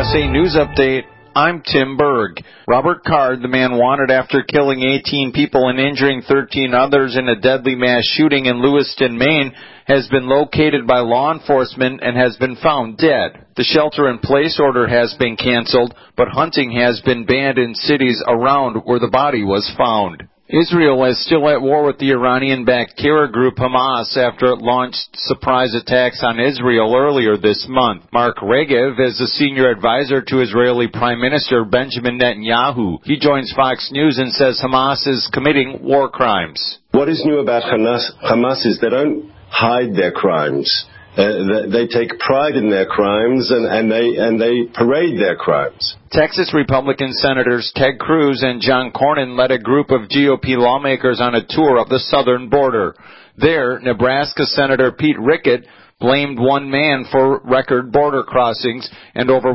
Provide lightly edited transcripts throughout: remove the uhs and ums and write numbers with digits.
USA News Update. I'm Tim Berg. Robert Card, the man wanted after killing 18 people and injuring 13 others in a deadly mass shooting in Lewiston, Maine, has been located by law enforcement and has been found dead. The shelter-in-place order has been canceled, but hunting has been banned in cities around where the body was found. Israel is still at war with the Iranian-backed terror group Hamas after it launched surprise attacks on Israel earlier this month. Mark Regev is a senior advisor to Israeli Prime Minister Benjamin Netanyahu. He joins Fox News and says Hamas is committing war crimes. What is new about Hamas is they don't hide their crimes. They take pride in their crimes and they parade their crimes. Texas Republican Senators Ted Cruz and John Cornyn led a group of GOP lawmakers on a tour of the southern border. There, Nebraska Senator Pete Rickett blamed one man for record border crossings and over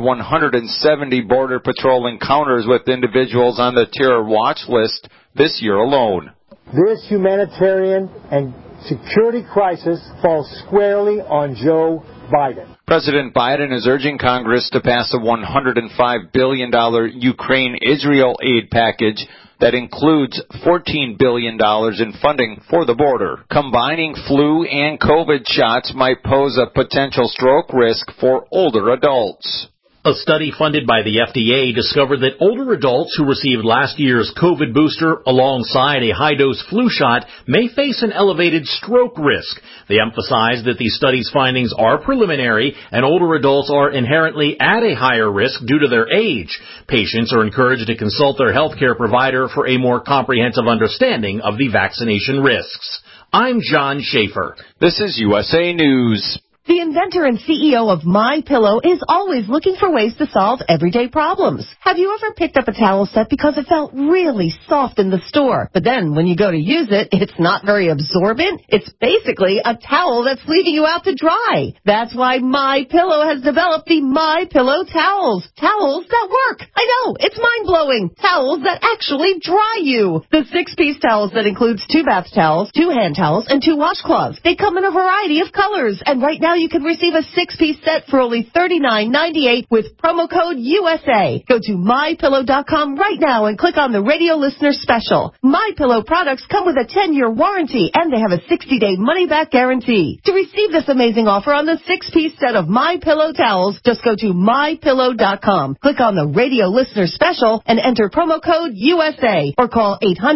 170 Border Patrol encounters with individuals on the terror watch list this year alone. This humanitarian and security crisis falls squarely on Joe Biden. President Biden is urging Congress to pass a $105 billion Ukraine-Israel aid package that includes $14 billion in funding for the border. Combining flu and COVID shots might pose a potential stroke risk for older adults. A study funded by the FDA discovered that older adults who received last year's COVID booster alongside a high-dose flu shot may face an elevated stroke risk. They emphasized that the study's findings are preliminary and older adults are inherently at a higher risk due to their age. Patients are encouraged to consult their healthcare provider for a more comprehensive understanding of the vaccination risks. I'm John Schaefer. This is USA News. The inventor and CEO of MyPillow is always looking for ways to solve everyday problems. Have you ever picked up a towel set because it felt really soft in the store, but then when you go to use it, it's not very absorbent? It's basically a towel that's leaving you out to dry. That's why MyPillow has developed the MyPillow towels. Towels that work. I know, it's mind-blowing. Towels that actually dry you. The 6-piece towels that includes 2 bath towels, 2 hand towels, and 2 washcloths. They come in a variety of colors, and right now you can receive a 6-piece set for only $39.98 with promo code USA. Go to MyPillow.com right now and click on the radio listener special. MyPillow products come with a 10-year warranty and they have a 60-day money-back guarantee. To receive this amazing offer on the 6-piece set of MyPillow towels, just go to MyPillow.com. Click on the radio listener special and enter promo code USA or call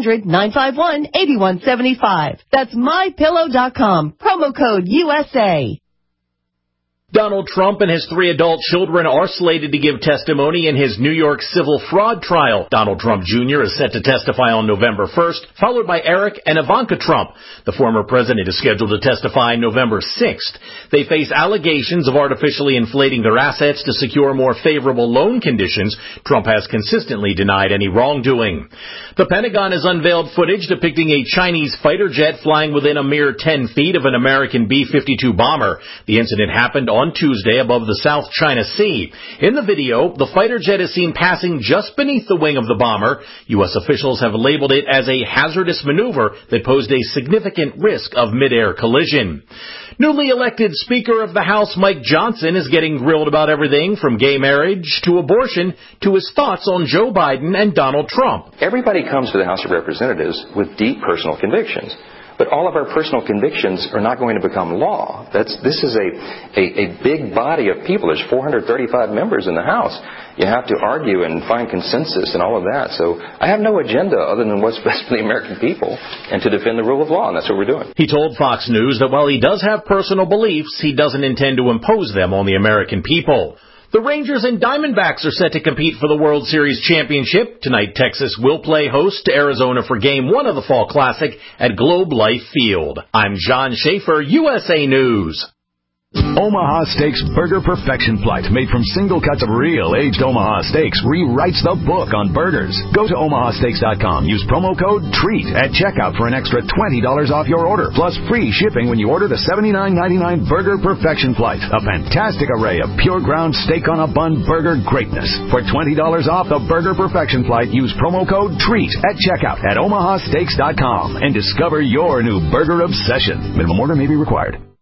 800-951-8175. That's MyPillow.com. Promo code USA. Donald Trump and his 3 adult children are slated to give testimony in his New York civil fraud trial. Donald Trump Jr. is set to testify on November 1st, followed by Eric and Ivanka Trump. The former president is scheduled to testify November 6th. They face allegations of artificially inflating their assets to secure more favorable loan conditions. Trump has consistently denied any wrongdoing. The Pentagon has unveiled footage depicting a Chinese fighter jet flying within a mere 10 feet of an American B-52 bomber. The incident happened on Tuesday above the South China Sea. In the video, the fighter jet is seen passing just beneath the wing of the bomber. U.S. officials have labeled it as a hazardous maneuver that posed a significant risk of mid-air collision. Newly elected Speaker of the House Mike Johnson is getting grilled about everything from gay marriage to abortion to his thoughts on Joe Biden and Donald Trump. Everybody comes to the House of Representatives with deep personal convictions. But all of our personal convictions are not going to become law. This is a big body of people. There's 435 members in the House. You have to argue and find consensus and all of that. So I have no agenda other than what's best for the American people and to defend the rule of law, and that's what we're doing. He told Fox News that while he does have personal beliefs, he doesn't intend to impose them on the American people. The Rangers and Diamondbacks are set to compete for the World Series championship. Tonight, Texas will play host to Arizona for Game 1 of the Fall Classic at Globe Life Field. I'm John Schaefer, USA News. Omaha Steaks Burger Perfection Flight, made from single cuts of real aged Omaha steaks, rewrites the book on burgers. Go to omahasteaks.com. Use promo code TREAT at checkout for an extra $20 off your order, plus free shipping when you order the $79.99 Burger Perfection Flight. A fantastic array of pure ground steak on a bun burger greatness. For $20 off the Burger Perfection Flight, use promo code TREAT at checkout at omahasteaks.com and discover your new burger obsession. Minimum order may be required.